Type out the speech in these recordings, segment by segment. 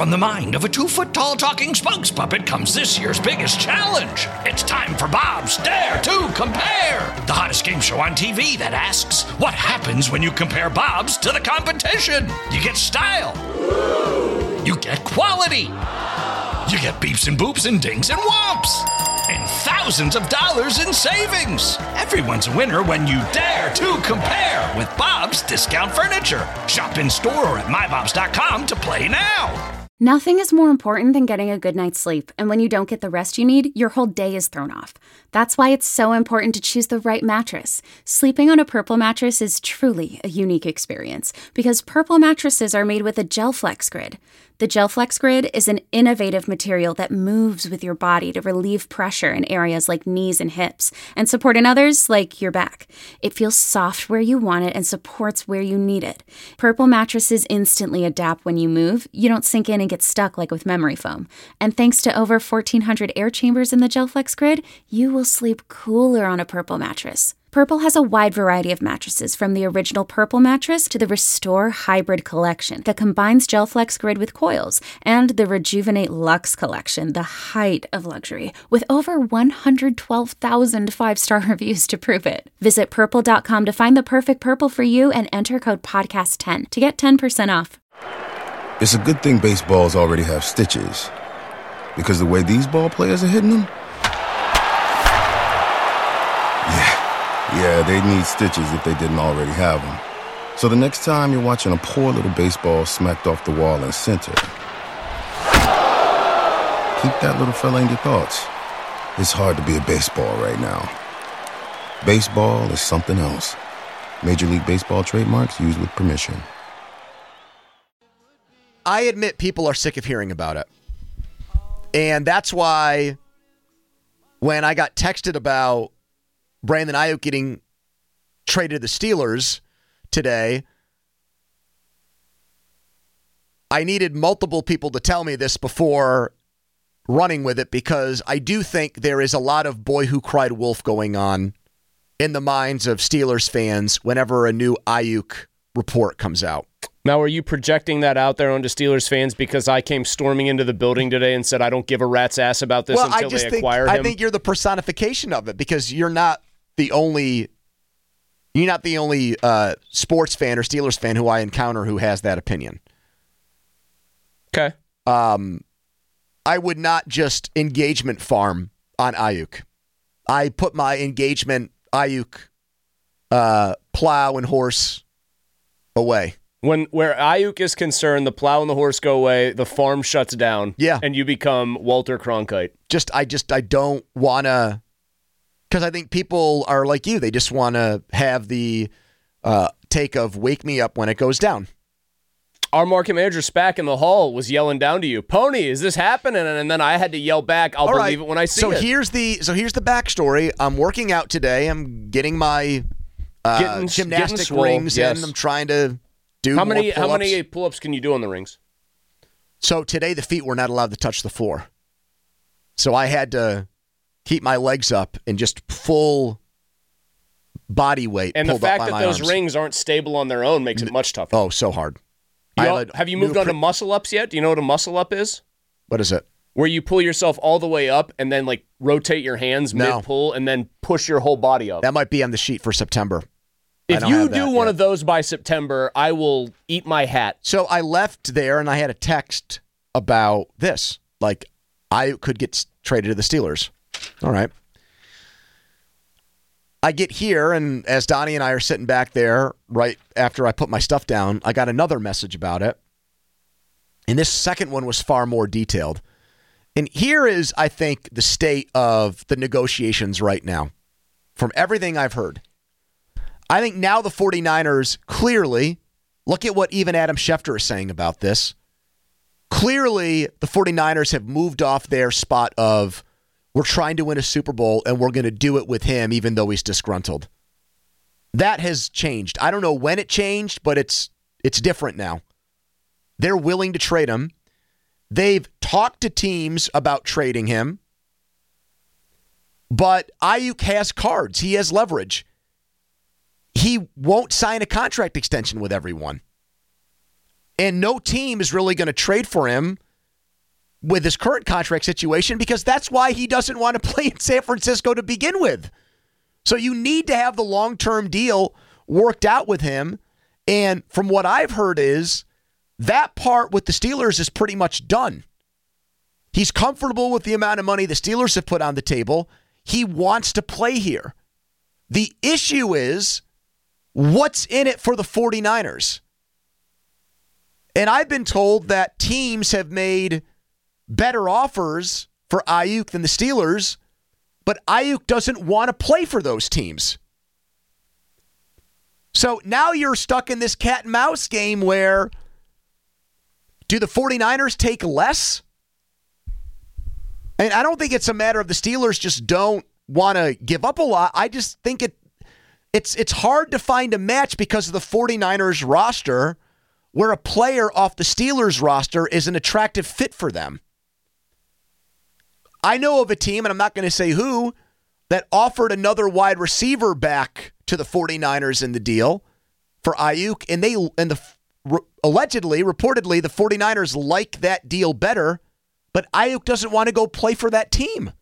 From the mind of a 2-foot-tall talking spokes puppet comes this year's biggest challenge. It's time for Bob's Dare to Compare, the hottest game show on TV that asks, what happens when you compare Bob's to the competition? You get style. You get quality. You get beeps and boops and dings and whomps. And thousands of dollars in savings. Everyone's a winner when you dare to compare with Bob's Discount Furniture. Shop in store or at mybobs.com to play now. Nothing is more important than getting a good night's sleep, and when you don't get the rest you need, your whole day is thrown off. That's why it's so important to choose the right mattress. Sleeping on a Purple mattress is truly a unique experience, because Purple mattresses are made with a GelFlex Grid. The GelFlex Grid is an innovative material that moves with your body to relieve pressure in areas like knees and hips, and support in others like your back. It feels soft where you want it and supports where you need it. Purple mattresses instantly adapt when you move. You don't sink in and get stuck like with memory foam. And thanks to over 1,400 air chambers in the GelFlex Grid, you will sleep cooler on a Purple mattress. Purple has a wide variety of mattresses, from the original Purple mattress to the Restore Hybrid collection that combines GelFlex Grid with coils, and the Rejuvenate Luxe collection, the height of luxury, with over 112,000 5-star reviews to prove it. Visit Purple.com to find the perfect Purple for you and enter code PODCAST10 to get 10% off. It's a good thing baseballs already have stitches, because the way these ball players are hitting them, yeah, they need stitches if they didn't already have them. So the next time you're watching a poor little baseball smacked off the wall in center, keep that little fella in your thoughts. It's hard to be a baseball right now. Baseball is something else. Major League Baseball trademarks used with permission. I admit people are sick of hearing about it. And that's why when I got texted about Brandon Ayuk getting traded to the Steelers today, I needed multiple people to tell me this before running with it, because I do think there is a lot of boy who cried wolf going on in the minds of Steelers fans whenever a new Ayuk report comes out. Now, are you projecting that out there onto Steelers fans because I came storming into the building today and said I don't give a rat's ass about this until they acquire him? I think you're the personification of it, because you're not the only sports fan or Steelers fan who I encounter who has that opinion. Okay. I would not just engagement farm on Ayuk. I put my engagement Ayuk plow and horse away. Where Ayuk is concerned, the plow and the horse go away, the farm shuts down, yeah, and you become Walter Cronkite. I don't want to, because I think people are like you. They just want to have the take of wake me up when it goes down. Our market manager, Spack, in the hall was yelling down to you, Pony, is this happening? And then I had to yell back, I'll believe it when I see it. Here's the backstory. I'm working out today. I'm getting my gymnastic rings in. I'm trying to do how more many pull-ups. How many pull-ups can you do on the rings? So today the feet were not allowed to touch the floor. So I had to keep my legs up and just full body weight. And the fact that those rings aren't stable on their own makes it much tougher. Oh, so hard. Have you moved on to muscle-ups yet? Do you know what a muscle-up is? What is it? Where you pull yourself all the way up and then like rotate your hands mid-pull and then push your whole body up. That might be on the sheet for September. If you do one of those by September, I will eat my hat. So I left there and I had a text about this. Like, I could get traded to the Steelers. All right. I get here, and as Donnie and I are sitting back there right after I put my stuff down, I got another message about it. And this second one was far more detailed. And here is, I think, the state of the negotiations right now. From everything I've heard, I think now the 49ers clearly, look at what even Adam Schefter is saying about this. Clearly, the 49ers have moved off their spot of, we're trying to win a Super Bowl and we're going to do it with him even though he's disgruntled. That has changed. I don't know when it changed, but it's different now. They're willing to trade him. They've talked to teams about trading him. But Ayuk has cards. He has leverage. He won't sign a contract extension with everyone. And no team is really going to trade for him with his current contract situation because that's why he doesn't want to play in San Francisco to begin with. So you need to have the long-term deal worked out with him. And from what I've heard is that part with the Steelers is pretty much done. He's comfortable with the amount of money the Steelers have put on the table. He wants to play here. The issue is what's in it for the 49ers. And I've been told that teams have made better offers for Aiyuk than the Steelers, but Aiyuk doesn't want to play for those teams. So now you're stuck in this cat and mouse game where do the 49ers take less? And I don't think it's a matter of the Steelers just don't want to give up a lot. I just think it's hard to find a match because of the 49ers roster where a player off the Steelers roster is an attractive fit for them. I know of a team, and I'm not going to say who, that offered another wide receiver back to the 49ers in the deal for Aiyuk, allegedly, reportedly, the 49ers like that deal better, but Aiyuk doesn't want to go play for that team.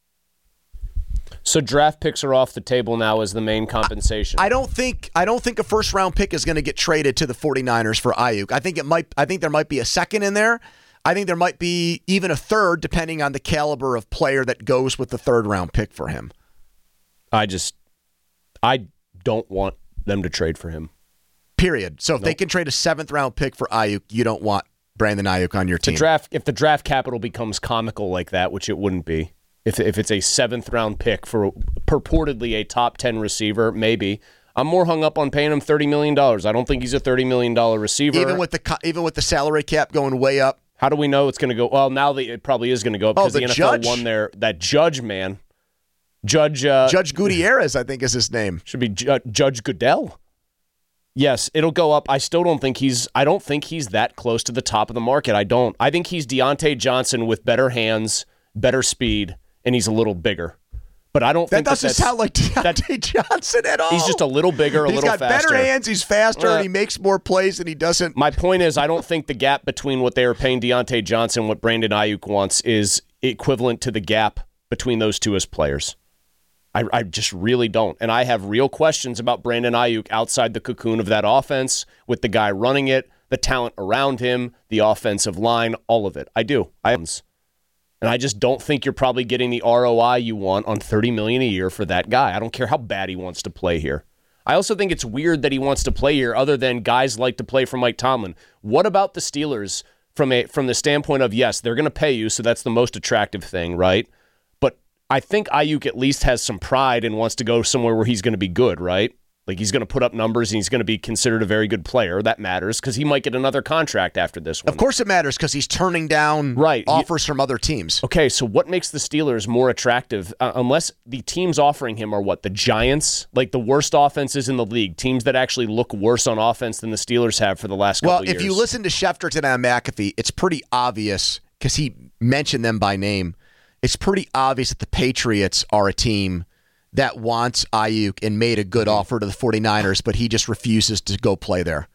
So draft picks are off the table now as the main compensation. I don't think a first round pick is going to get traded to the 49ers for Aiyuk. I think there might be a second in there. I think there might be even a third, depending on the caliber of player that goes with the third round pick for him. I don't want them to trade for him. Period. So if they can trade a 7th round pick for Aiyuk, you don't want Brandon Aiyuk on your team. If the draft capital becomes comical like that, which it wouldn't be, if it's a 7th round pick for purportedly a top 10 receiver, maybe. I'm more hung up on paying him $30 million. I don't think he's a $30 million receiver. Even with the salary cap going way up. How do we know it's going to go? Well, now it probably is going to go up because the NFL won that judge, man. Judge Gutierrez, I think is his name. Should be Judge Goodell. Yes, it'll go up. I don't think he's that close to the top of the market. I don't. I think he's Deontay Johnson with better hands, better speed, and he's a little bigger. But I don't think that doesn't sound like Deontay Johnson at all. He's just a little bigger, a little faster. He's got better hands, he's faster, and he makes more plays than he doesn't. My point is, I don't think the gap between what they are paying Deontay Johnson and what Brandon Aiyuk wants is equivalent to the gap between those two as players. I just really don't. And I have real questions about Brandon Aiyuk outside the cocoon of that offense, with the guy running it, the talent around him, the offensive line, all of it. I do. And I just don't think you're probably getting the ROI you want on $30 million a year for that guy. I don't care how bad he wants to play here. I also think it's weird that he wants to play here other than guys like to play for Mike Tomlin. What about the Steelers from the standpoint of, yes, they're going to pay you, so that's the most attractive thing, right? But I think Aiyuk at least has some pride and wants to go somewhere where he's going to be good, right? Like he's going to put up numbers and he's going to be considered a very good player. That matters because he might get another contract after this one. Of course it matters because he's turning down offers from other teams. Okay, so what makes the Steelers more attractive? Unless the teams offering him are what? The Giants? Like the worst offenses in the league. Teams that actually look worse on offense than the Steelers have for the last couple years. Well, if you listen to Schefter today on McAfee, it's pretty obvious because he mentioned them by name. It's pretty obvious that the Patriots are a team that wants Aiyuk and made a good offer to the 49ers, but he just refuses to go play there.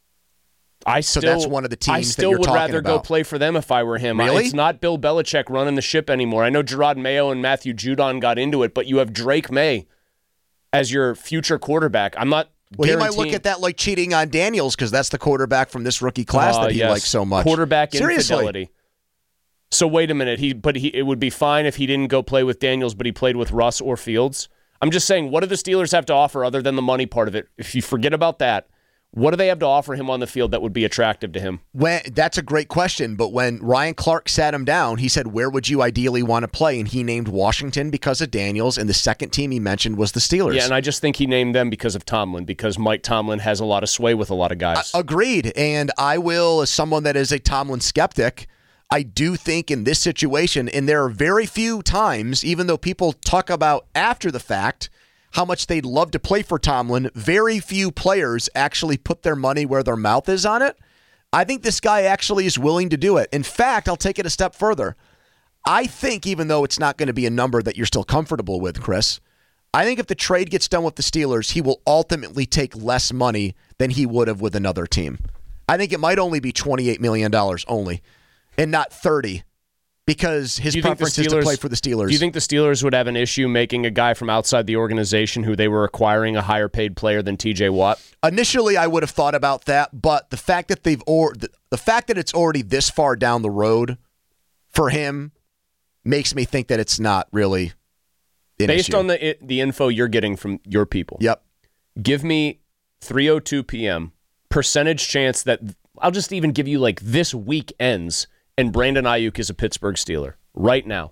So that's one of the teams that you're talking about. I still would rather go play for them if I were him. Really? It's not Bill Belichick running the ship anymore. I know Gerard Mayo and Matthew Judon got into it, but you have Drake May as your future quarterback. I'm not Well, he might look at that like cheating on Daniels because that's the quarterback from this rookie class that he likes so much. Quarterback infidelity. So wait a minute. It would be fine if he didn't go play with Daniels, but he played with Russ or Fields. I'm just saying, what do the Steelers have to offer other than the money part of it? If you forget about that, what do they have to offer him on the field that would be attractive to him? That's a great question, but when Ryan Clark sat him down, he said, where would you ideally want to play? And he named Washington because of Daniels, and the second team he mentioned was the Steelers. Yeah, and I just think he named them because of Tomlin, because Mike Tomlin has a lot of sway with a lot of guys. Agreed, and I will, as someone that is a Tomlin skeptic, I do think in this situation, and there are very few times, even though people talk about after the fact how much they'd love to play for Tomlin, very few players actually put their money where their mouth is on it. I think this guy actually is willing to do it. In fact, I'll take it a step further. I think, even though it's not going to be a number that you're still comfortable with, Chris, I think if the trade gets done with the Steelers, he will ultimately take less money than he would have with another team. I think it might only be $28 million only, and not 30 because his preference is to play for the Steelers. Do you think the Steelers would have an issue making a guy from outside the organization who they were acquiring a higher paid player than TJ Watt? Initially, I would have thought about that, but the fact that the fact that it's already this far down the road for him makes me think that it's not really an based issue. on the info you're getting from your people. Yep. Give me 3:02 p.m. percentage chance that I'll just even give you like this week ends and Brandon Ayuk is a Pittsburgh Steeler right now.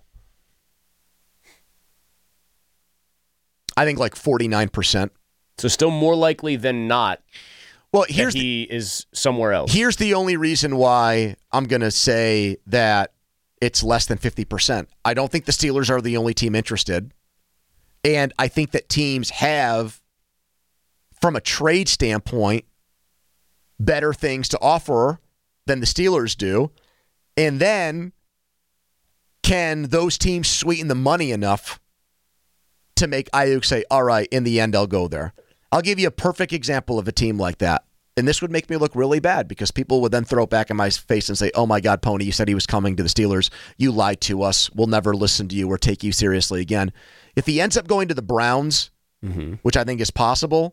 I think like 49%. So still more likely than not. Well, he is somewhere else. Here's the only reason why I'm going to say that it's less than 50%. I don't think the Steelers are the only team interested. And I think that teams have, from a trade standpoint, better things to offer than the Steelers do. And then, can those teams sweeten the money enough to make Ayuk say, all right, in the end, I'll go there? I'll give you a perfect example of a team like that. And this would make me look really bad because people would then throw it back in my face and say, oh my God, Pony, you said he was coming to the Steelers. You lied to us. We'll never listen to you or take you seriously again. If he ends up going to the Browns, which I think is possible,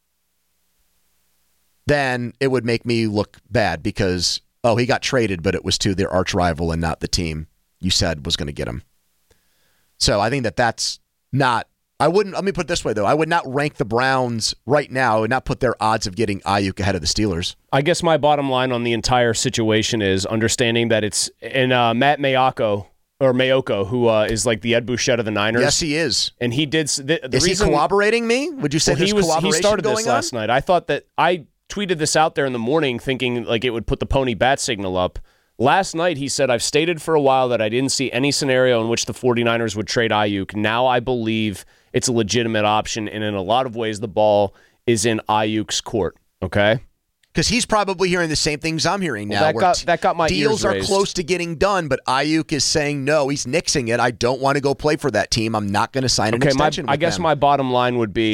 then it would make me look bad because, oh, he got traded, but it was to their arch rival and not the team you said was going to get him. So I think that that's not, let me put it this way, though. I would not rank the Browns right now. I would not put their odds of getting Ayuk ahead of the Steelers. I guess my bottom line on the entire situation is understanding that it's, and Matt Mayoko, who is like the Ed Bouchette of the Niners. Yes, he is. And he did. Is he corroborating me? Would you say there's corroboration he started going this last night. I thought that I tweeted this out there in the morning thinking like it would put the Pony bat signal up. Last night he said, I've stated for a while that I didn't see any scenario in which the 49ers would trade Ayuk. Now I believe it's a legitimate option, and in a lot of ways the ball is in Ayuk's court, okay? Because he's probably hearing the same things I'm hearing now. That got my deals ears are raised. close to getting done, but Ayuk is saying no. He's nixing it. I don't want to go play for that team. I'm not going to sign an extension with I guess them. my bottom line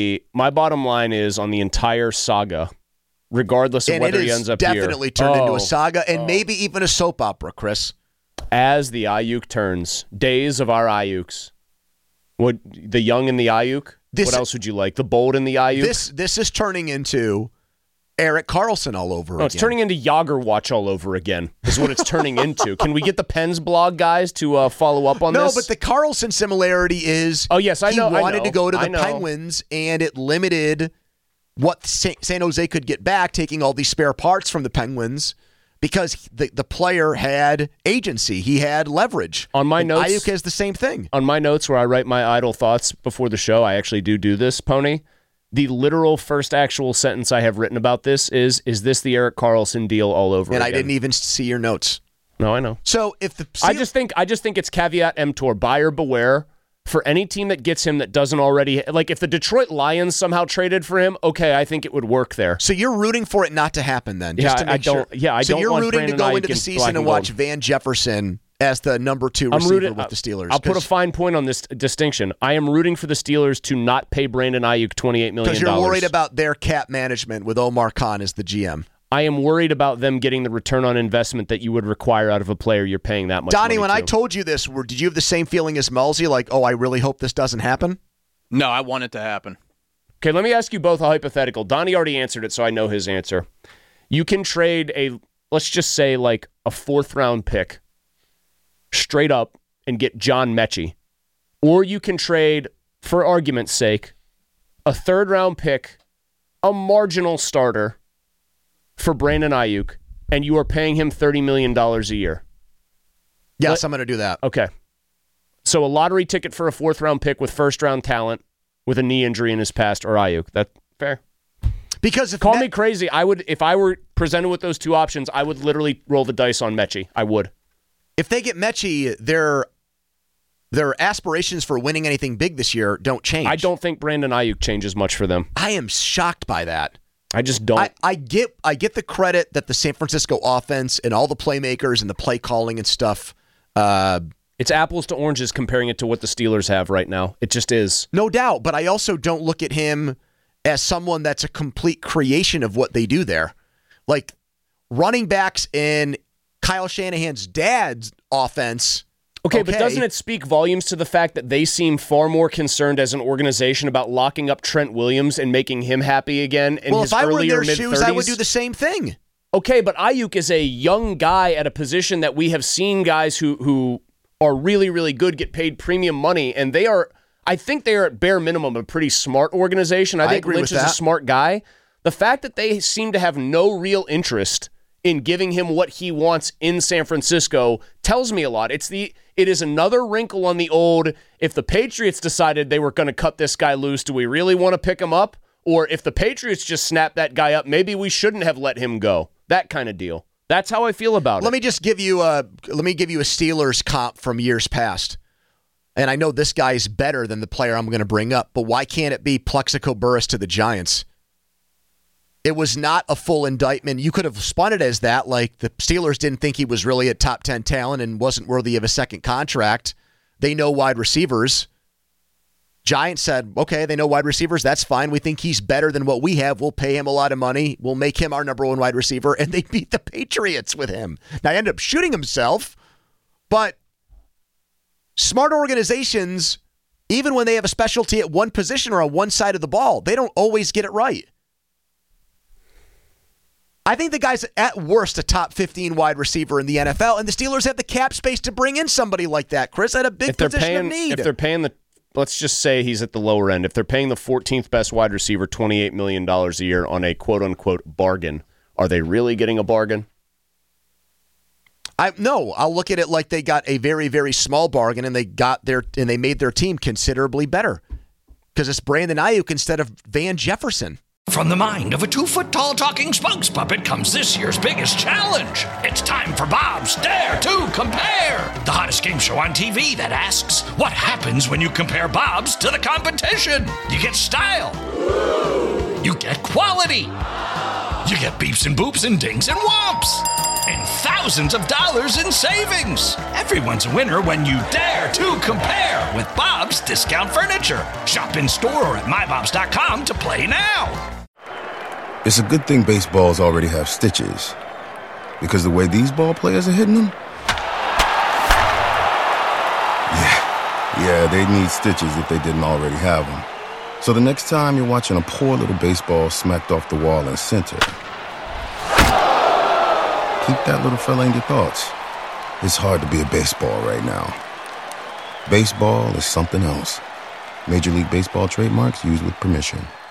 is on the entire saga, regardless of whether he ends up here. And it is definitely turned into a saga and maybe even a soap opera, Chris. As the Ayuk turns, days of our Ayuks. What, the young and the Ayuk? What else would you like? The bold and the Ayuk? This is turning into Eric Carlson all over again. It's turning into Yager Watch all over again, is what it's turning into. Can we get the Pens blog guys to follow up on this? No, but the Carlson similarity is I know. He wanted to go to the Penguins, and it limited what San Jose could get back, taking all these spare parts from the Penguins, because the player had agency. He had leverage. On my notes, Ayuk has the same thing. On my notes where I write my idle thoughts before the show, I actually do this, Pony. The literal first actual sentence I have written about this is this the Eric Carlson deal all over again? And I didn't even see your notes. No, I know. So if the I just think it's caveat emptor, buyer beware. For any team that gets him that doesn't already, like if the Detroit Lions somehow traded for him, okay, I think it would work there. So you're rooting for it not to happen then, just to make sure. Yeah, so don't you're want rooting Brandon to go Ayuk into the in season black and watch gold. Van Jefferson as the number 2 receiver with the Steelers. I'll put a fine point on this distinction. I am rooting for the Steelers to not pay Brandon Ayuk $28 million. Because you're worried about their cap management with Omar Khan as the GM. I am worried about them getting the return on investment that you would require out of a player you're paying that much Donnie, money when to. I told you this, did you have the same feeling as Mulsey? Like, oh, I really hope this doesn't happen? No, I want it to happen. Okay, let me ask you both a hypothetical. Donnie already answered it, so I know his answer. You can trade let's just say like a 4th-round pick straight up and get John Mechie. Or you can trade, for argument's sake, a 3rd-round pick, a marginal starter, for Brandon Ayuk, and you are paying him $30 million a year. Yes, I'm going to do that. Okay. So a lottery ticket for a 4th-round pick with 1st-round talent with a knee injury in his past, or Ayuk. That fair? Because Call me crazy. I would, if I were presented with those two options, I would literally roll the dice on Mechie. I would. If they get Mechie, their aspirations for winning anything big this year don't change. I don't think Brandon Ayuk changes much for them. I am shocked by that. I just don't. I get the credit that the San Francisco offense and all the playmakers and the play calling and stuff. It's apples to oranges comparing it to what the Steelers have right now. It just is. No doubt, but I also don't look at him as someone that's a complete creation of what they do there. Like running backs in Kyle Shanahan's dad's offense Okay, but doesn't it speak volumes to the fact that they seem far more concerned as an organization about locking up Trent Williams and making him happy again in his earlier mid-30s? If I were in their shoes, I would do the same thing. Okay, but Ayuk is a young guy at a position that we have seen guys who are really, really good get paid premium money, and I think they are at bare minimum a pretty smart organization. I think Lynch is a smart guy. The fact that they seem to have no real interest in giving him what he wants in San Francisco tells me a lot. It is another wrinkle on the old, if the Patriots decided they were going to cut this guy loose, do we really want to pick him up? Or if the Patriots just snap that guy up, maybe we shouldn't have let him go. That kind of deal. That's how I feel about it. Let me give you a Steelers comp from years past. And I know this guy is better than the player I'm going to bring up, but why can't it be Plexico Burress to the Giants? It was not a full indictment. You could have spun it as that, like the Steelers didn't think he was really a top 10 talent and wasn't worthy of a second contract. They know wide receivers. Giants said, okay, they know wide receivers. That's fine. We think he's better than what we have. We'll pay him a lot of money. We'll make him our number one wide receiver. And they beat the Patriots with him. Now, he ended up shooting himself, but smart organizations, even when they have a specialty at one position or on one side of the ball, they don't always get it right. I think the guy's at worst a top 15 wide receiver in the NFL, and the Steelers have the cap space to bring in somebody like that, Chris, at a big position of need. If they're paying let's just say he's at the lower end. If they're paying the 14th best wide receiver $28 million a year on a quote-unquote bargain, are they really getting a bargain? No, I'll look at it like they got a very, very small bargain, and they made their team considerably better because it's Brandon Ayuk instead of Van Jefferson. From the mind of a 2-foot-tall talking spokes puppet comes this year's biggest challenge. It's time for Bob's Dare to Compare, the hottest game show on TV that asks, what happens when you compare Bob's to the competition? You get style. You get quality. You get beeps and boops and dings and whomps. And thousands of dollars in savings. Everyone's a winner when you dare to compare with Bob's Discount Furniture. Shop in store or at mybobs.com to play now. It's a good thing baseballs already have stitches. Because the way these ball players are hitting them? Yeah, they'd need stitches if they didn't already have them. So the next time you're watching a poor little baseball smacked off the wall in center, keep that little fella in your thoughts. It's hard to be a baseball right now. Baseball is something else. Major League Baseball trademarks used with permission.